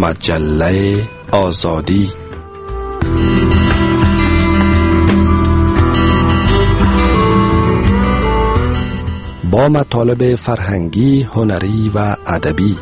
مجله آزادی. با مطالب فرهنگی، هنری و ادبی.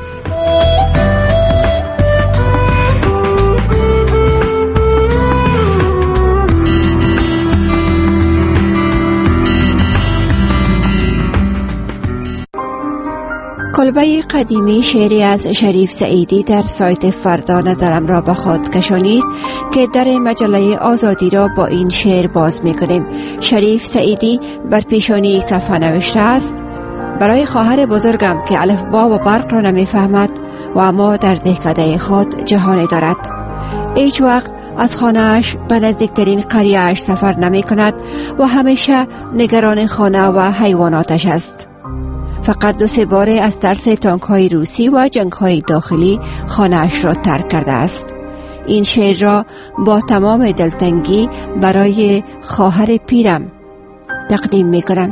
کلبه قدیمی شعری از شریف سعیدی در سایت فردا نظرم را به خود کشانید که در مجله آزادی را با این شعر باز می کنیم. شریف سعیدی بر پیشانی صفحه نوشته است: برای خواهر بزرگم که الفبا و برق را نمی فهمد و اما در دهکده خود جهانی دارد. هیچ وقت از خانه‌اش به نزدیکترین قریه‌اش سفر نمی کند و همیشه نگران خانه و حیواناتش است. فقط 2-3 بار از ترس تانک‌های روسی و جنگ‌های داخلی خانه‌اش را ترک کرده است. این شعر را با تمام دلتنگی برای خواهر پیرم تقدیم می‌کنم.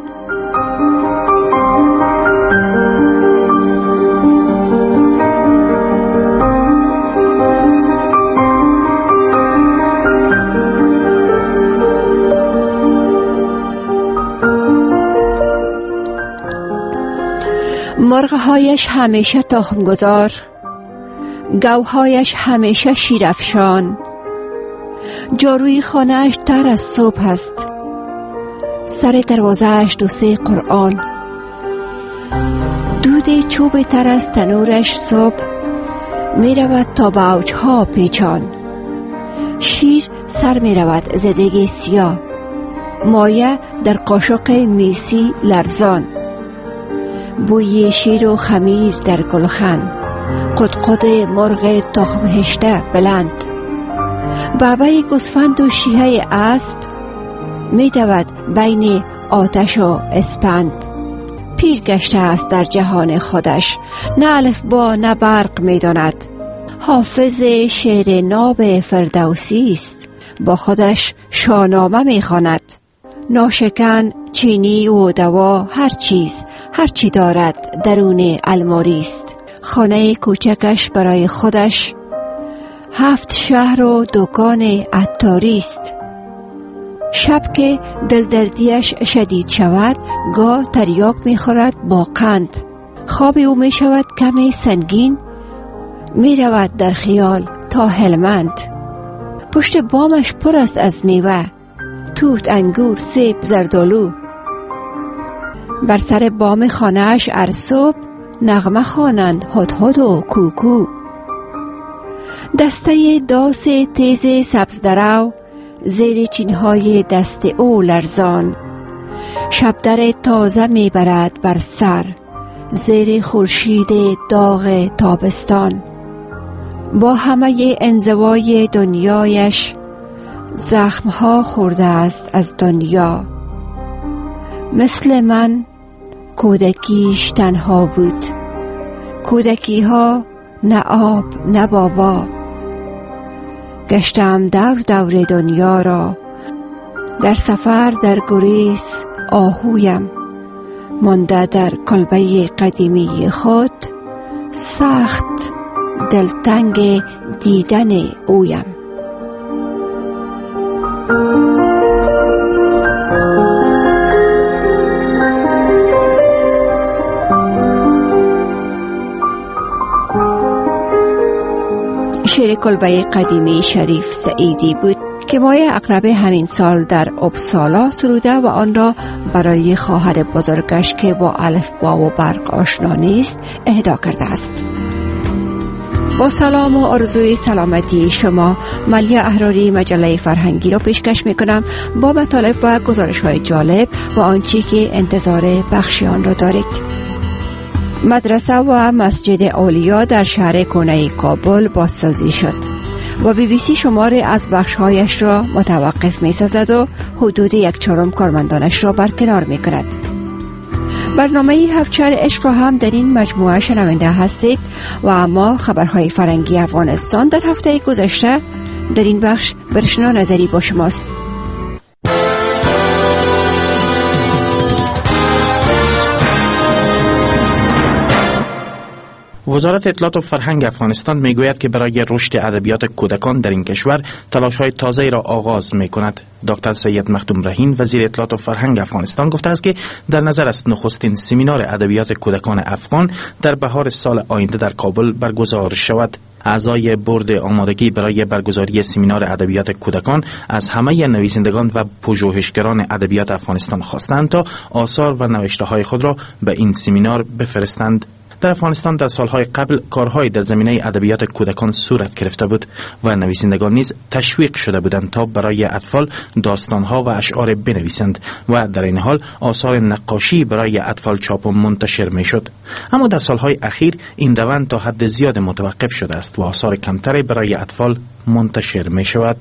مرغ‌هایش همیشه تخم‌گذار، گوهایش همیشه شیرافشان، جاروی خانه‌اش تر از صبح است، سر دروازه‌اش 2-3 قرآن، دود چوب تر از تنورش صبح می رود تا به اوجها پیچان، شیر سر می رود زدگی سیاه، مایه در قاشق میسی لرزان، بوی شیر و خمیر در گلخن، قدقد مرغ تخم هشته بلند، بابای گوسفند و شیهه اسب می دود بین آتش و اسپند. پیر گشته است در جهان خودش، نه الفبا نه برق می داند. حافظ شعر ناب فردوسی است، با خودش شاهنامه می خواند. ناشکن، چینی و دوا، هر چی دارد درون الماری است. خانه کوچکش برای خودش 7 شهر و دکان عطاری است. شب که دلدردیش شدید شود، گاه تریاک می خورد با قند. خواب او می شود کمی سنگین، می رود در خیال تا هلمند. پشت بامش پر است از میوه، توت، انگور، سیب، زردالو. بر سر بام خانه‌اش هر صبح نغمه خوانند هدهد و کوکو. دسته داس تیز سبز درو زیر چینهای دست او لرزان. شبدر تازه میبرد بر سر زیر خورشید داغ تابستان. با همه انزوای دنیایش زخمها خورده است از دنیا. مثل من کودکیش تنها بود، کودکی ها نه آب نه بابا. گشتم دور دنیا را، در سفر در گریز آهویم. مانده در کلبه قدیمی خود، سخت دلتنگ دیدن اویم. شعر کلبه قدیمی شریف سعیدی بود که ماه اقرب همین سال در اپسالا سروده و آن را برای خواهر بزرگش که با الفبا و برق آشنا نیست اهدا کرده است. با سلام و آرزوی سلامتی شما، ملیه احراری مجله فرهنگی را پیشکش میکنم با مطالب و گزارش‌های جالب و آنچه که انتظار بخشیان را دارید. مدرسه و مسجد اولیا در شهر کنه کابل بازسازی شد و BBC شماری از بخش‌هایش را متوقف می‌سازد و حدود 1/4 کارمندانش را برکنار می‌کند. برنامه هفت‌شهر عشق را هم در این مجموعه شنونده هستید و اما خبرهای فرهنگی افغانستان در هفته گذشته در این بخش برشنا نظری با شماست. وزارت اطلاعات و فرهنگ افغانستان میگوید که برای رشد ادبیات کودکان در این کشور تلاش‌های تازه‌ای را آغاز می‌کند. دکتر سید مختوم رهین وزیر اطلاعات و فرهنگ افغانستان گفته است که در نظر است نخستین سمینار ادبیات کودکان افغان در بهار سال آینده در کابل برگزار شود. اعضای بورد آمادگی برای برگزاری سمینار ادبیات کودکان از همه نویسندگان و پژوهشگران ادبیات افغانستان خواستند تا آثار و نوشته‌های خود را به این سمینار بفرستند. در افغانستان در سالهای قبل کارهای در زمینه ادبیات کودکان صورت گرفته بود و نویسندگان نیز تشویق شده بودند تا برای اطفال داستانها و اشعار بنویسند و در این حال آثار نقاشی برای اطفال چاپ و منتشر میشد. اما در سالهای اخیر این روند تا حد زیاد متوقف شده است و آثار کمتری برای اطفال منتشر می شود.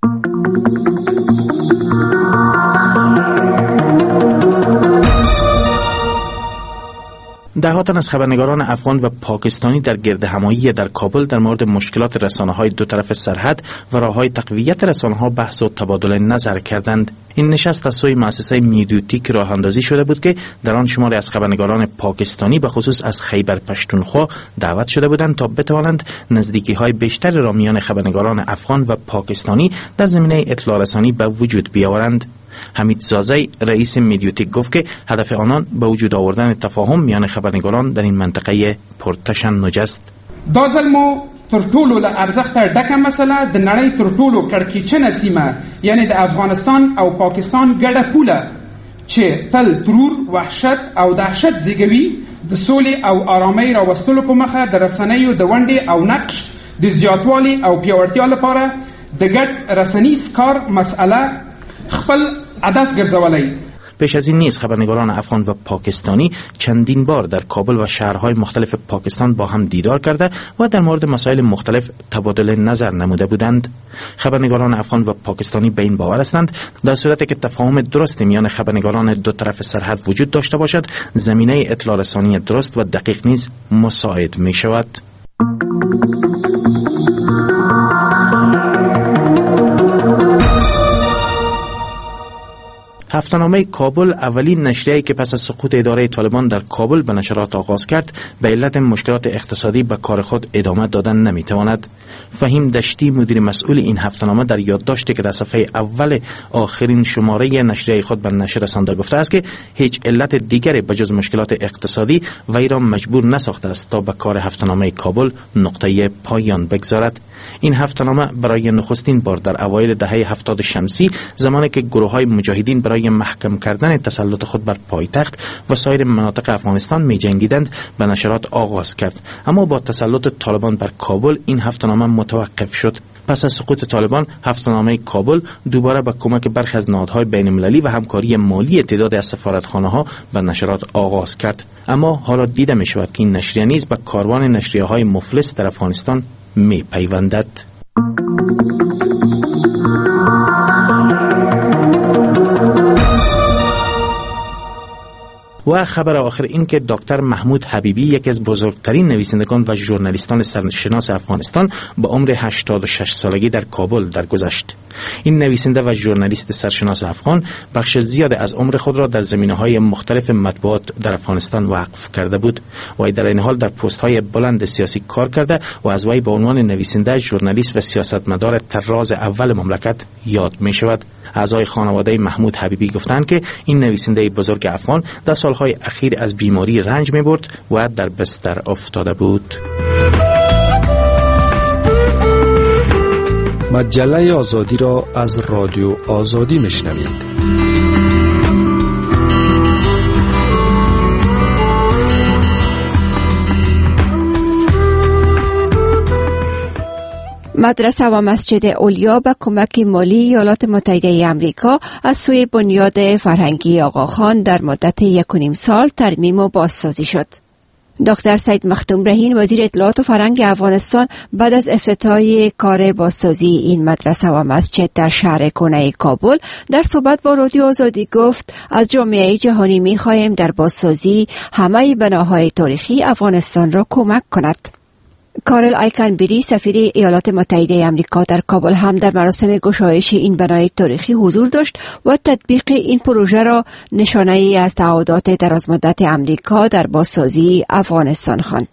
ده‌ها تن از خبرنگاران افغان و پاکستانی در گردهمایی در کابل در مورد مشکلات رسانه‌های دو طرف سرحد و راه‌های تقویت رسانه‌ها بحث و تبادل نظر کردند. این نشست از سوی مؤسسه میدیوتیک راه اندازی شده بود که در آن شماری از خبرنگاران پاکستانی به خصوص از خیبر پشتونخوا دعوت شده بودند تا بتوانند نزدیکی‌های بیشتر را میان خبرنگاران افغان و پاکستانی در زمینه اطلاع رسانی به وجود بیاورند. حمید زازی رئیس میدیوتیک گفت که هدف آنان به وجود آوردن تفاهم میان خبرنگاران در این منطقه پرتشنج است. دا ځل تر ټولو له ارزښته ډکه مسله د نړۍ تر ټولو کړکېچنه سیمه یعنی د افغانستان او پاکستان ګډه پوله چې تل ترور وحشت او دهشت زیږوي د سولې او آرامۍ راوستلو په مخه د رسنیو د ونډې او نقش د زیاتوالي او پیاوړتیا لپاره د ګډ رسنیز کار مسئله خپل هدف ګرځولی. پیش از این نیز خبرنگاران افغان و پاکستانی چندین بار در کابل و شهرهای مختلف پاکستان با هم دیدار کرده و در مورد مسائل مختلف تبادل نظر نموده بودند. خبرنگاران افغان و پاکستانی به این باور هستند در صورتی که تفاهم درست میان خبرنگاران دو طرف سرحد وجود داشته باشد، زمینه اطلاع رسانی درست و دقیق نیز مساعد می شود. هفته‌نامه کابل اولین نشریه‌ای که پس از سقوط اداره طالبان در کابل به نشرات آغاز کرد به علت مشکلات اقتصادی به کار خود ادامه دادن نمیتواند. فهیم دشتی مدیر مسئول این هفته‌نامه در یادداشتی که در صفحه اول آخرین شماره نشریه خود به نشر رسانده گفته است که هیچ علت دیگری بجز مشکلات اقتصادی وی را مجبور نساخته است تا به کار هفته‌نامه کابل نقطه پایان بگذارد. این هفته‌نامه برای نخستین بار در اوایل دهه 70 شمسی زمانی که گروه‌های مجاهدین برای محکم کردن تسلط خود بر پایتخت و سایر مناطق افغانستان می‌جنگیدند به نشرات آغاز کرد، اما با تسلط طالبان بر کابل این هفته‌نامه متوقف شد. پس از سقوط طالبان هفته‌نامه کابل دوباره با کمک برخی از نهادهای بین‌المللی و همکاری مالی تعدادی از سفارتخانه‌ها به نشرات آغاز کرد، اما حالا دیده می‌شود که این نشریه نیز به کاروان نشریه‌های مفلس در افغانستان می‌پیوندد. و خبر آخر این که دکتر محمود حبیبی یکی از بزرگترین نویسندگان و ژورنالیستان سرشناس افغانستان با عمر 86 سالگی در کابل درگذشت. این نویسنده و ژورنالیست سرشناس افغان بخش زیاد از عمر خود را در زمینه‌های مختلف مطبوعات در افغانستان وقف کرده بود و در این حال در پست‌های بلند سیاسی کار کرده و از وی به عنوان نویسنده، ژورنالیست و سیاستمدار طراز اول مملکت یاد می‌شود. اعضای خانواده محمود حبیبی گفتند که این نویسنده بزرگ افغان در سالهای اخیر از بیماری رنج می‌برد و در بستر افتاده بود. مجله آزادی را از رادیو آزادی میشنوید. مدرسه و مسجد اولیا به کمک مالی ایالات متحده آمریکا از سوی بنیاد فرهنگی آقاخان در مدت 1.5 سال ترمیم و بازسازی شد. دکتر سید مختوم رهین وزیر اطلاعات و فرهنگ افغانستان بعد از افتتاح کار بازسازی این مدرسه و مسجد در شهر کنه کابل در صحبت با رادیو آزادی گفت از جامعه جهانی می‌خواهیم در بازسازی همه بناهای تاریخی افغانستان را کمک کند. کارل آیکنبری سفیر ایالات متحده آمریکا در کابل هم در مراسم گشایش این بنای تاریخی حضور داشت و تطبیق این پروژه را نشانه‌ای از تعهدات درازمدت آمریکا در بازسازی افغانستان خواند.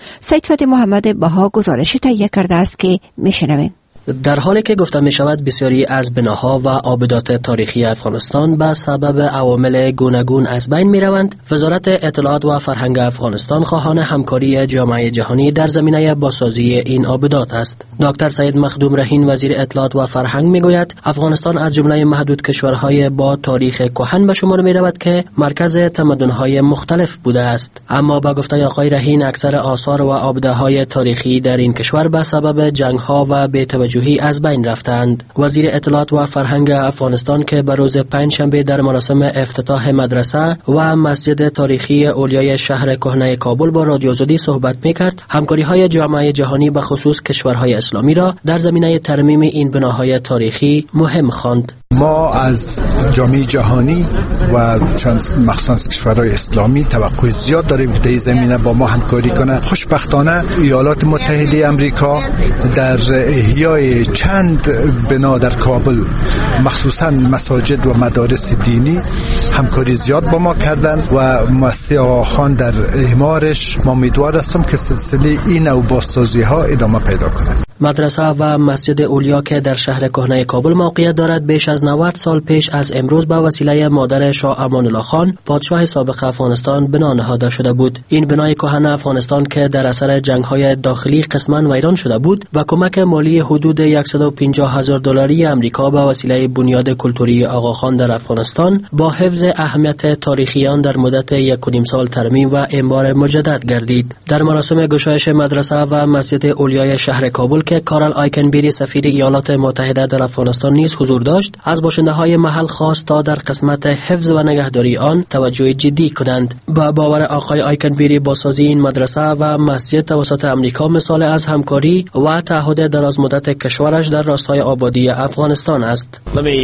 سید فتح محمد بها گزارش تهیه کرده است که میشنویم. در حالی که گفته می شود بسیاری از بناها و آبدات تاریخی افغانستان به سبب عوامل گوناگون از بین می روند، وزارت اطلاعات و فرهنگ افغانستان خواهان همکاری جامعه جهانی در زمینه بازسازی این آبدات است. دکتر سید مخدوم رهین وزیر اطلاعات و فرهنگ می گوید افغانستان از جمله محدود کشورهای با تاریخ کهن به شمار می رود که مرکز تمدن‌های مختلف بوده است. اما با گفته آقای رهین اکثر آثار و آبده‌های تاریخی در این کشور به سبب جنگ‌ها و بی‌توجهی از بین رفتند. وزیر اطلاعات و فرهنگ افغانستان که به روز پنجشنبه در مراسم افتتاح مدرسه و مسجد تاریخی اولیای شهر کهنه کابل با رادیو آزادی صحبت می‌کرد، همکاری‌های جامعه جهانی به خصوص کشورهای اسلامی را در زمینه ترمیم این بناهای تاریخی مهم خواند. ما از جامعه جهانی و مخصوصا کشورهای اسلامی توقع زیاد داریم که در این زمینه با ما همکاری کنند. خوشبختانه ایالات متحده آمریکا در احیای چند بنا در کابل مخصوصا مساجد و مدارس دینی همکاری زیاد با ما کردند و مؤسسه آقاخان در اعمارش ما امیدوار هستم که سلسله این نوع بازسازی ها ادامه پیدا کنه. مدرسه و مسجد اولیا که در شهر کهنه کابل موقعیت دارد بیش از 90 سال پیش از امروز به وسیله مادر شاه امان الله خان پادشاه سابق افغانستان بنا نهاده شده بود. این بنای کهن افغانستان که در اثر جنگ‌های داخلی قسماً ویران شده بود و کمک مالی حدود $150,000 آمریکا به وسیله بنیاد کلتوری آقاخان در افغانستان با حفظ اهمیت تاریخی آن در مدت 1.5 سال ترمیم و اعمار مجدد گردید. در مراسم گشایش مدرسه و مسجد اولیای شهر کابل که کارل آیکنبری سفیر ایالات متحده در افغانستان نیز حضور داشت، از باشنده‌های محل خواست تا در قسمت حفظ و نگهداری آن توجه جدی کنند. با باور آقای آیکنبری بازسازی این مدرسه و مسجد توسط آمریکا مثال از همکاری و تعهد دراز مدت کشورش در راستای آبادی افغانستان است.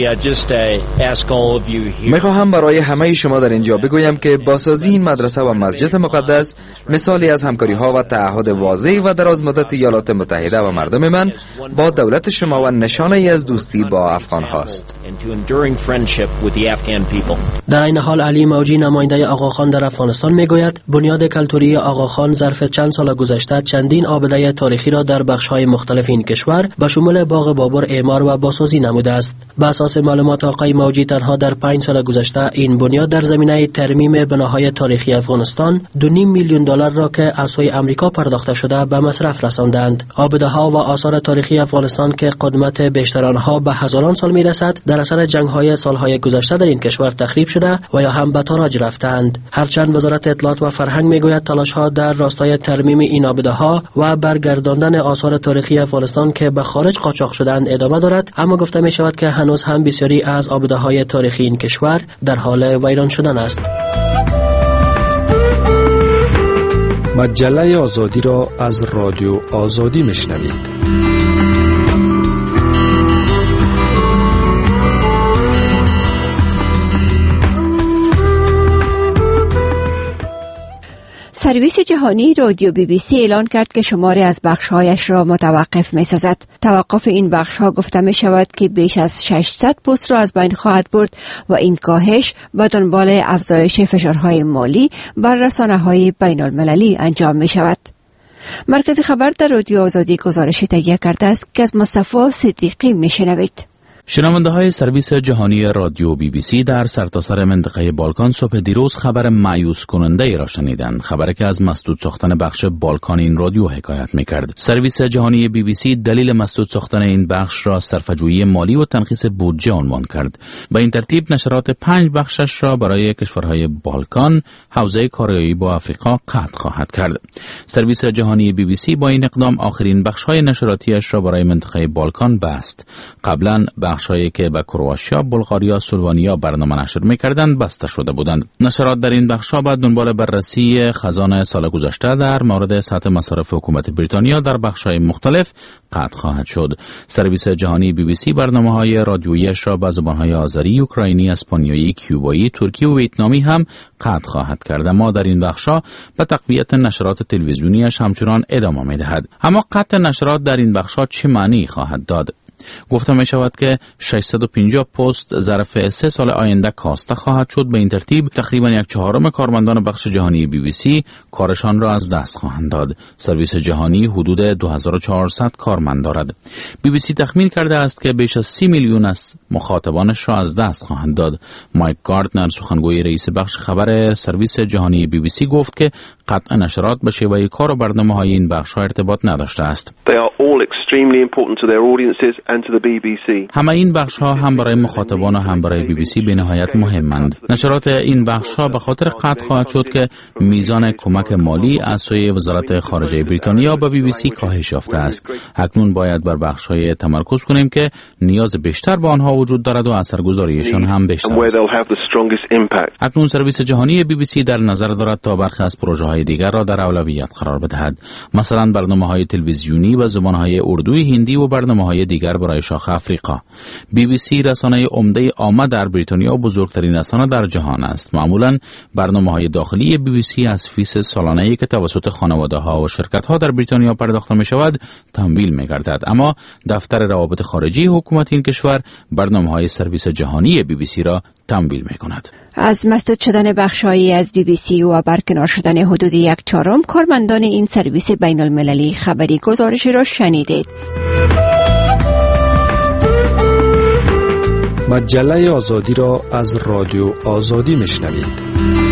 می‌خواهم برای همه شما در اینجا بگویم که بازسازی این مدرسه و مسجد مقدس مثالی از همکاری‌ها و تعهد واضح و دراز مدت ایالات متحده و مردم من با دولت شما و نشانه‌ای از دوستی با افغان هاست. در این حال علی موجی نماینده آقاخان در افغانستان میگوید بنیاد کلتوری آقاخان ظرف چند سال گذشته چندین آبده تاریخی را در بخش‌های مختلف این کشور به شمول باغ بابر اعمار و بازسازی نموده است. بر اساس معلومات آقای موجی تنها در 5 سال گذشته این بنیاد در زمینه ترمیم بناهای تاریخی افغانستان $2.5 میلیون را که از سوی آمریکا پرداخته شده به مصرف رساندند. آبده‌ها و آثار تاریخی افغانستان که قدمت بیشتر آنها به هزاران سال میرسد در اثر جنگ‌های سالهای گذشته در این کشور تخریب شده و یا هم به تاراج رفتند. هرچند وزارت اطلاعات و فرهنگ میگوید تلاش‌ها در راستای ترمیم این آبده‌ها و برگرداندن آثار تاریخی افغانستان که به خارج قاچاق شدند ادامه دارد، اما گفته می شود که هنوز هم بسیاری از آبده‌های تاریخی این کشور در حال ویران شدن است. مجله آزادی را از رادیو آزادی میشنوید. سرویس جهانی رادیو BBC اعلان کرد که شماری از بخش‌هایش را متوقف می‌سازد. توقف این بخش‌ها گفته می‌شود که بیش از 600 پست را از بین خواهد برد و این کاهش به دنبال افزایش فشارهای مالی بر رسانه‌های بین‌المللی انجام می‌شود. مرکز خبر در رادیو آزادی گزارش تهیه کرده است که از مصطفی صدیقی می‌شنوید. شنونده های سرویس جهانی رادیو BBC در سرتاسر منطقه بالکان صبح دیروز خبر مایوس کننده ای را شنیدند. خبری که از مسدود ساختن بخش بالکان این رادیو حکایت می‌کرد. سرویس جهانی BBC دلیل مسدود ساختن این بخش را صرفه‌جویی مالی و تنخیص بودجه عنوان کرد. به این ترتیب نشرات 5 بخشش را برای کشورهای بالکان، حوزه کاریایی با آفریقا قطع خواهد کرد. سرویس جهانی BBC با این اقدام آخرین بخش‌های نشراتیش را برای منطقه بالکان بست. قبلاً بخش‌هایی که به کرواتیا، بلغاریا، سلوونیا برنامه نشر می‌کردند بسته شده بودند. نشرات در این بخش‌ها بعد دنبال بررسی خزانه سال گذشته در مورد سطح مصارف حکومت بریتانیا در بخش‌های مختلف قطع خواهد شد. سرویس جهانی BBC برنامه‌های رادیویی‌اش را به زبان‌های آذری، اوکراینی، اسپانیایی، کیوبایی، ترکی و ویتنامی هم قطع خواهد کرد. اما در این بخش‌ها به تقویت نشرات تلویزیونی‌اش همچنان ادامه می‌دهد. اما قطع نشرات در این بخش‌ها چه معنی خواهد داد؟ گفته می شود که 650 پست ظرف 3 سال آینده کاسته خواهد شد. به این ترتیب تقریبا 1/4 کارمندان بخش جهانی BBC کارشان را از دست خواهند داد. سرویس جهانی حدود 2400 کارمند دارد. BBC تخمین کرده است که بیش از 30 میلیون از مخاطبانش را از دست خواهند داد. مایک گاردنر سخنگوی رئیس بخش خبر سرویس جهانی BBC گفت که قطع نشرات به شیوه کار و برنامه‌های این بخش‌ها ارتباط نداشته است. همه این بخش‌ها هم برای مخاطبان و هم برای BBC به نهایت مهمند. نشرات این بخش‌ها به خاطر قطع خواهد شد که میزان کمک مالی از سوی وزارت خارجه بریتانیا به BBC کاهش یافته است. اکنون باید بر بخش‌های تمرکز کنیم که نیاز بیشتر به آنها وجود دارد و اثرگذاریشان هم بیشتر است. اکنون سرویس جهانی BBC در نظر دارد تا برخی از پروژه‌های دیگر را در اولویت قرار بدهد. مثلا برنامه‌های تلویزیونی و زبان‌های اردوی، هندی و برنامه‌های دیگر برای شاخ آفریقا. BBC رسانه عمده عامه در بریتانیا و بزرگترین رسانه در جهان است. معمولاً برنامه‌های داخلی BBC از فیس سالانه‌ای که توسط خانواده‌ها و شرکت‌ها در بریتانیا پرداخت می‌شود تمویل می‌گردد. اما دفتر روابط خارجی حکومت این کشور برنامه‌های سرویس جهانی BBC را تمویل می‌کند. از مسدود شدن بخش‌هایی از BBC و برکنار شدن حدود 1/4 کارمندان این سرویس بین المللی خبری گزارشی را شنیدید. مجله آزادی را از رادیو آزادی میشنوید.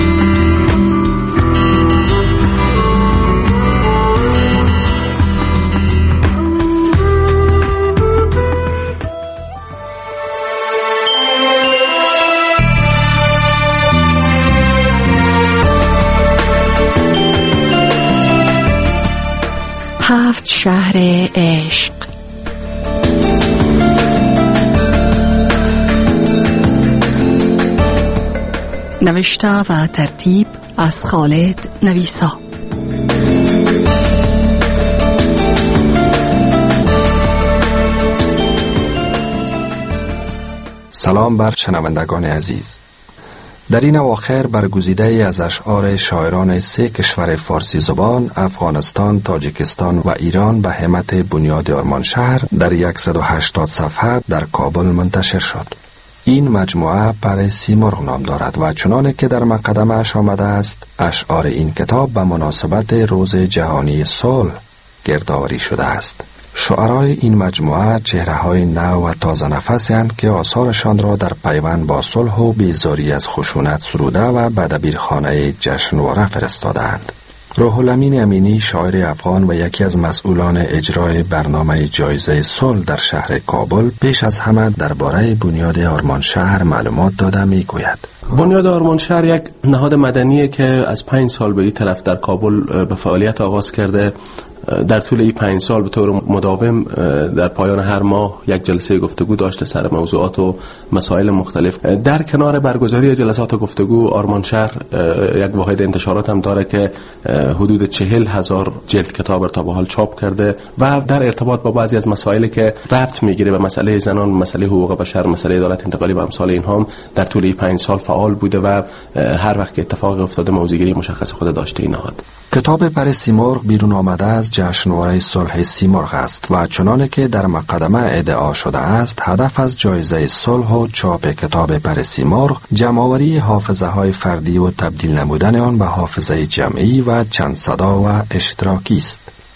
هفت شهر عشق. نوشته و ترتیب از خالد نویسا. سلام بر شنوندگان عزیز. در این اواخر برگزیده از اشعار شاعران 3 کشور فارسی زبان، افغانستان، تاجیکستان و ایران به همت بنیاد آرمانشهر در 180 صفحه در کابل منتشر شد. این مجموعه پر سیمرغ نام دارد و چنانه که در مقدمه‌اش آمده است، اشعار این کتاب به مناسبت روز جهانی صلح گردآوری شده است. شعرای این مجموعه چهره‌های نو و تازه نفس‌اند که آثارشان را در پیوند با صلح و بیزاری از خشونت سروده و به دبیرخانه جشنواره فرستادند. روح الامین امینی، شاعر افغان و یکی از مسئولان اجرای برنامه جایزه صلح در شهر کابل، پیش از همه درباره بنیاد آرمانشهر معلومات داده می‌گوید. بنیاد آرمانشهر یک نهاد مدنیه که از 5 سال به این طرف در کابل به فعالیت آغاز کرده. در طول این 5 سال به طور مداوم در پایان هر ماه یک جلسه گفتگو داشته سر موضوعات و مسائل مختلف. در کنار برگزاری جلسات گفتگو، آرمانشهر یک واحد انتشارات هم داره که حدود 40,000 جلد کتاب را تا به حال چاپ کرده و در ارتباط با بعضی از مسائلی که ربط میگیره به مسئله زنان، مسئله حقوق بشر، مسئله عدالت انتقالی و امثال اینها هم در طول این 5 سال فعال بوده و هر وقت که اتفاق افتاده موضوعگیری مشخص خود داشته این نهاد. کتاب پر سیمرغ بیرون آمده از جشنواره صلح سیمرغ است و چنانه که در مقدمه ادعا شده است، هدف از جایزه صلح و چاپ کتاب پر سیمرغ جمع‌آوری حافظه‌های فردی و تبدیل نمودن آن به حافظه جمعی و چند صدا و اشتراکی است.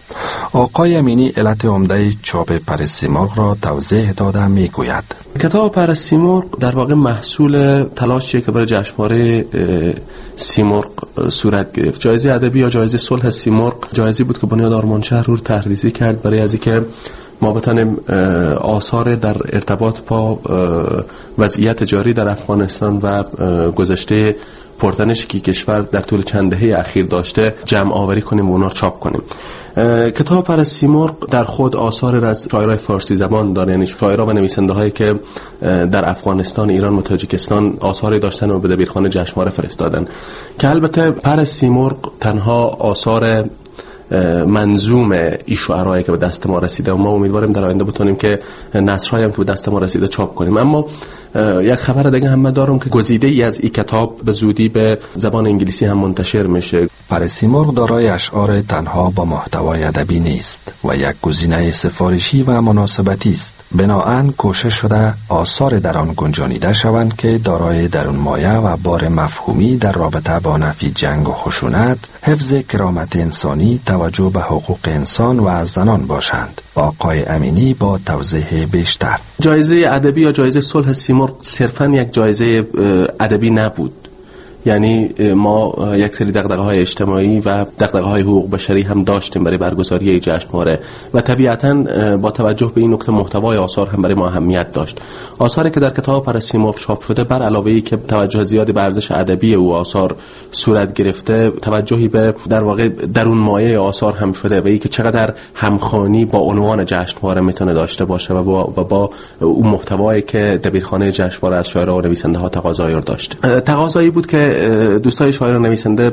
آقای امینی علت عمده چاپ پر سیمرغ را توضیح داده میگوید. کتاب پر سیمرغ در واقع محصول تلاشیه که برای جشنواره سیمرغ صورت گرفت. جایزه ادبی یا جایزه صلح سیمرغ جایزه بود که بنیاد آرمانشهر رو طرحریزی کرد برای از اینکه ما بتونیم آثار در ارتباط با وضعیت جاری در افغانستان و گذشته پرتنشی که کشور در طول چند دهه اخیر داشته جمع آوری کنیم و اونا چاپ کنیم. کتاب پر سیمرغ در خود آثار از شاعرای فارسی زبان داره، یعنی شاعرها و نویسنده هایی که در افغانستان، ایران و تاجیکستان آثاری داشتن و به دبیرخانه جشنواره فرستادن، که البته پر سیمرغ تنها آثار منظوم این شعرهایی که به دست ما رسیده و ما امیدواریم در آینده بتونیم که نثرهایی هم که به دست ما رسیده چاپ کنیم. اما یک خبر دیگه هم دارم که گزیده ای از این کتاب به زودی به زبان انگلیسی هم منتشر میشه. پرسیمرغ دارای اشعار تنها با محتوای ادبی نیست و یک گزینه سفارشی و مناسبتی است. بنابراین کوشش شده آثار در آن گنجانیده شوند که دارای درون مایه و بار مفهومی در رابطه با نفی جنگ و خشونت، حفظ کرامت انسانی، توجه به حقوق انسان و زنان باشند. آقای امینی با توضیح بیشتر. جایزه ادبی یا جایزه صلح سیمرغ صرفاً یک جایزه ادبی نبود. یعنی ما یک سری دغدغه‌های اجتماعی و دغدغه‌های حقوق بشری هم داشتیم برای برگزاری این جشنواره و طبیعتاً با توجه به این نکته محتوای آثار هم برای ما اهمیت داشت. آثاری که در کتاب پرسیمرغ چاپ شده بر علاوه ای که توجه زیادی به ارزش ادبی او آثار صورت گرفته، توجهی به در واقع درون مایه آثار هم شده و اینکه چقدر همخوانی با عنوان جشنواره میتونه داشته باشه و با اون محتوایی که دبیرخانه جشنواره از شاعران و نویسنده‌ها تقاضا داشت. تقاضایی بود که دوستای شاعر و نویسنده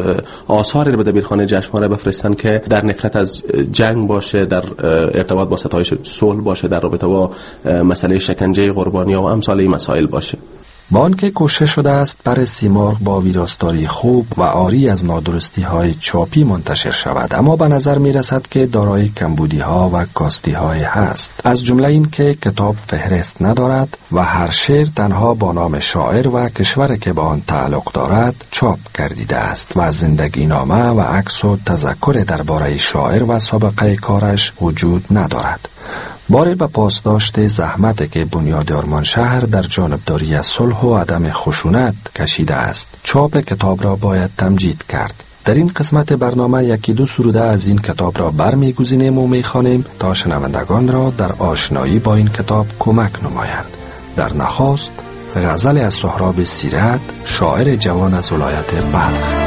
آثاری رو به دبیرخانه جشنواره بفرستن که در نفرت از جنگ باشه، در ارتباط با ستایش صلح باشه، در رابطه با مسئله شکنجه قربانی‌ها و امثال این مسائل باشه. با آنکه کوشش شده است پرسیمرغ با ویراستاری خوب و عاری از نادرستی‌های چاپی منتشر شود، اما به نظر می‌رسد که دارای کمبودی‌ها و کاستی‌های هست. از جمله این که کتاب فهرست ندارد و هر شعر تنها با نام شاعر و کشور که به آن تعلق دارد چاپ گردیده است و زندگی نامه و عکس و تذکر درباره شاعر و سابقه کارش وجود ندارد. باره به پاسداشت زحمت که بنیاد آرمانشهر در جانبداری صلح و عدم خشونت کشیده است، چاپ کتاب را باید تمجید کرد. در این قسمت برنامه یکی دو سروده از این کتاب را برمی‌گزینیم و می‌خوانیم تا شنوندگان را در آشنایی با این کتاب کمک نمایند. در نخست غزل از سهراب سیرت، شاعر جوان از ولایت بلخ.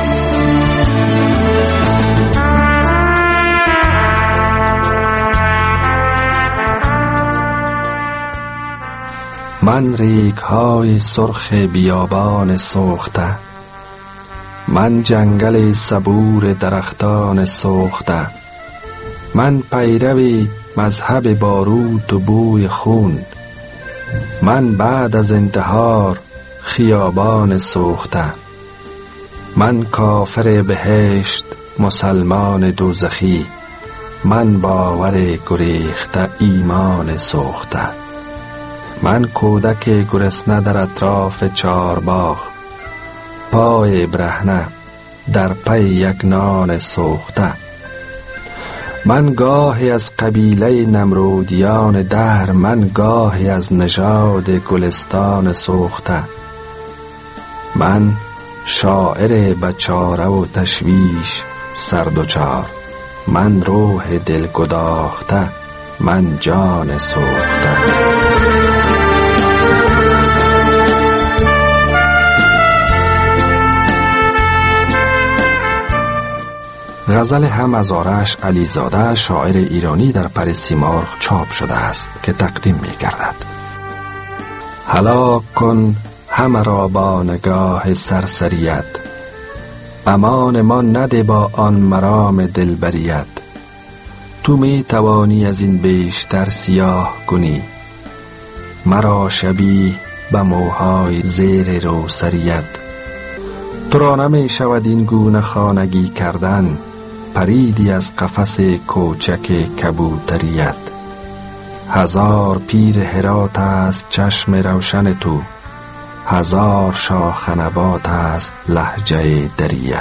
من ریگ‌های سرخ بیابان سوخته، من جنگل صبور درختان سوخته، من پیروی مذهب بارود و بوی خون، من بعد از انتحار خیابان سوخته، من کافر بهشت مسلمان دوزخی، من باور گریخته ایمان سوخته، من کودک گرسنه در اطراف چارباغ، پای برهنه در پی یک نان سوخته، من گاهی از قبیله نمرودیان دهر، من گاهی از نژاد گلستان سوخته، من شاعر بچاره و تشویش سردوچار، من روح دل گداخته، من جان سوخته. غزل هم از آرش علیزاده، شاعر ایرانی، در پرسیمرغ چاپ شده است که تقدیم می گردد. هلاک کن همه را با نگاه سرسریت، امان ما نده با آن مرام دلبریت، تو می توانی از این بیشتر سیاه کنی، مرا شبیه به موهای زیر روسریت، تو را نمی شود این گونه خانگی کردن، پریدی از قفس کوچک کبوتریت، هزار پیر هرات است چشم روشن تو، هزار شاخ نبات است لهجه دریت.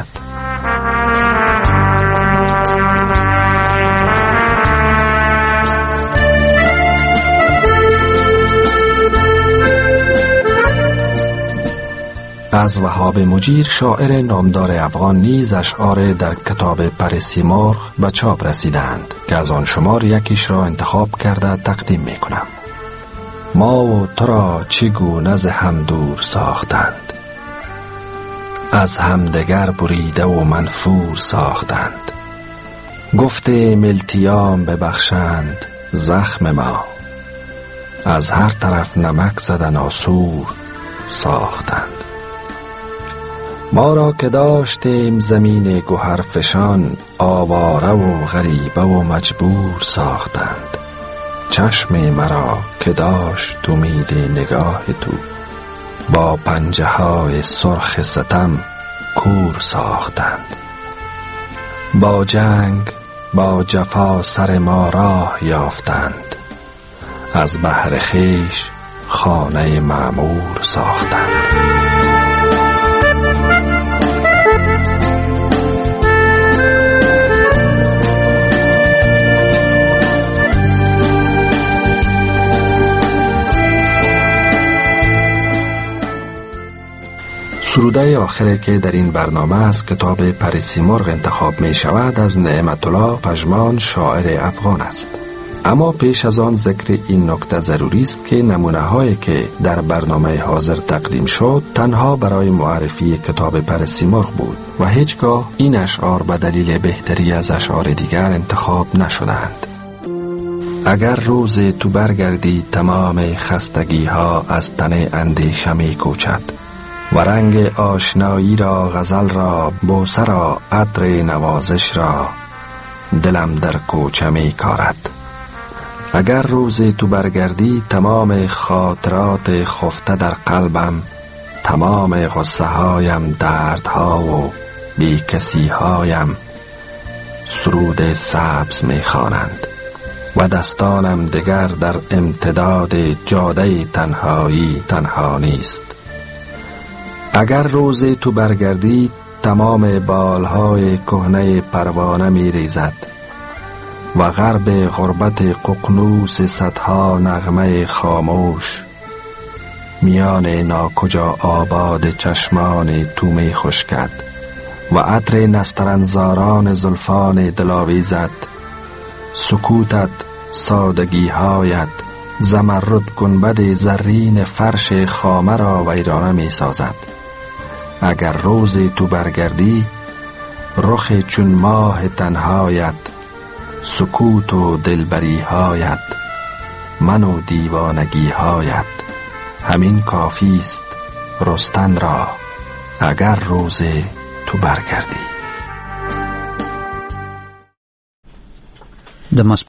از وهاب مجیر، شاعر نامدار افغان، نیز اشعار در کتاب پرسیمرغ به چاپ رسیدند که از آن شمار یکیش را انتخاب کرده تقدیم می کنم. ما و تو را چگونه ز هم دور ساختند، از همدیگر بریده و منفور ساختند، گفته التیام ببخشند زخم ما، از هر طرف نمک زدن آسور ساختند. ما را که داشتیم زمین گوهر فشان، آواره و غریبه و مجبور ساختند. چشم مرا که داشت امید نگاه تو، با پنجه های سرخ ستم کور ساختند. با جنگ با جفا سر ما راه یافتند، از بحر خویش خانه معمور ساختند. سروده آخری که در این برنامه از کتاب پرسیمرغ انتخاب می شود از نعمت الله پژمان، شاعر افغان است. اما پیش از آن ذکر این نکته ضروری است که نمونه هایی که در برنامه حاضر تقدیم شد تنها برای معرفی کتاب پرسیمرغ بود و هیچگاه این اشعار به دلیل بهتری از اشعار دیگر انتخاب نشدند. اگر روز تو برگردی تمام خستگی ها از تن اندیشه می کوچد، و رنگ آشنایی را، غزل را، بوسه را، عطر نوازش را دلم در کوچه می کارد. اگر روزی تو برگردی تمام خاطرات خفته در قلبم، تمام غصه هایم، دردها و بی کسی هایم سرود سبز می خوانند و دستانم دگر در امتداد جاده تنهایی تنها نیست. اگر روزی تو برگردی تمام بالهای کهنه پروانه می ریزد و غرب غربت ققنوس صدها نغمه خاموش میان ناکجا آباد چشمان تو می خشکد و عطر نسترنزاران زلفان دلاویزت، سکوتت، سادگیهایت زمرد گنبد زرین فرش خامه را ویرانه می سازد. اگر روزی تو برگردی رخ چون ماه تنهایت، سکوت و دلبریهایت، من و دیوانگیهایت، همین کافی است رستن را اگر روزی تو برگردی.